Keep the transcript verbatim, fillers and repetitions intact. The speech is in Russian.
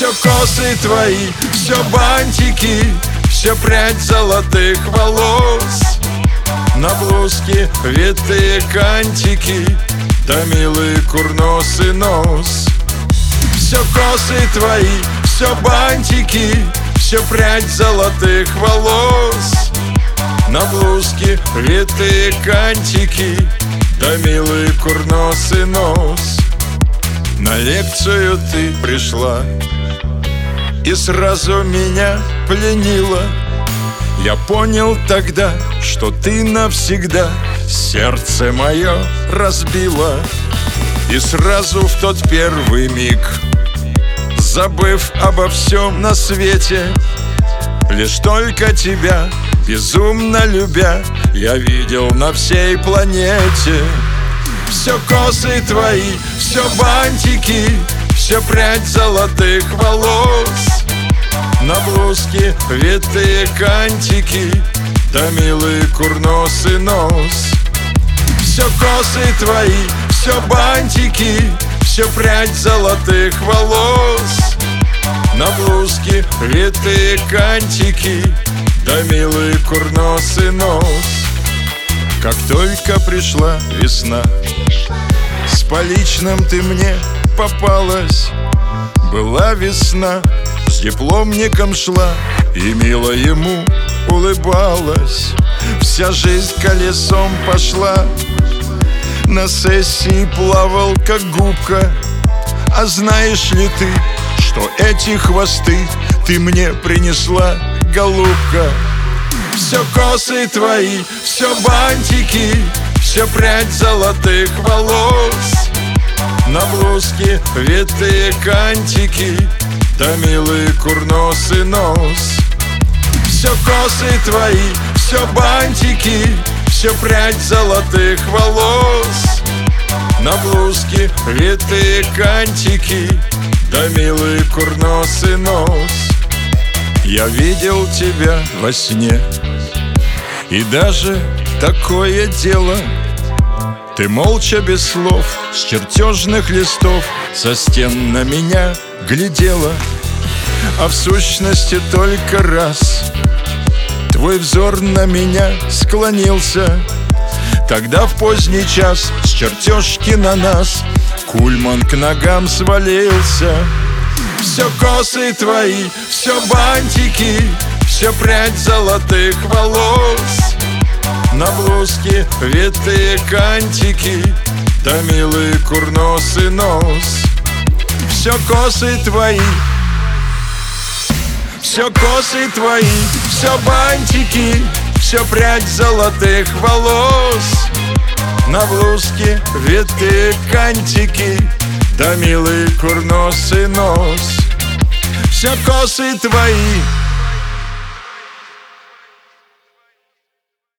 все косы твои, все бантики, все прядь золотых волос. На блузке витые кантики, да милый курносый нос. Все косы твои, все бантики, все прядь золотых волос. На блузке витые кантики, да милый курносый нос. На лекцию ты пришла и сразу меня пленила. Я понял тогда, что ты навсегда сердце мое разбила. И сразу в тот первый миг, забыв обо всем на свете, лишь только тебя, безумно любя, я видел на всей планете. Все косы твои, все бантики, все прядь золотых волос. На блузке витые кантики, да милый курносый нос. Все косы твои, все бантики, все прядь золотых волос. На блузке витые кантики, да милый курносый нос. Как только пришла весна, с поличным ты мне попалась. Была весна, с дипломником шла и мило ему улыбалась. Вся жизнь колесом пошла, на сессии плавал как губка. А знаешь ли ты, что эти хвосты ты мне принесла, голубка? Все косы твои, все бантики, все прядь золотых волос. На блузке витые кантики, да милый курносый нос. Все косы твои, все бантики, все прядь золотых волос. На блузке витые кантики, да милый курносый нос. Я видел тебя во сне, и даже такое дело. Ты молча без слов, с чертежных листов, со стен на меня глядела. А в сущности только раз твой взор на меня склонился. Тогда в поздний час с чертежки на нас кульман к ногам свалился. Все косы твои, все бантики, все прядь золотых волос. На блузке витые кантики, да милый курносый нос. Все косы твои, все косы твои, все бантики, все прядь золотых волос. На блузке витые кантики, да милый курносый нос. Все косы твои,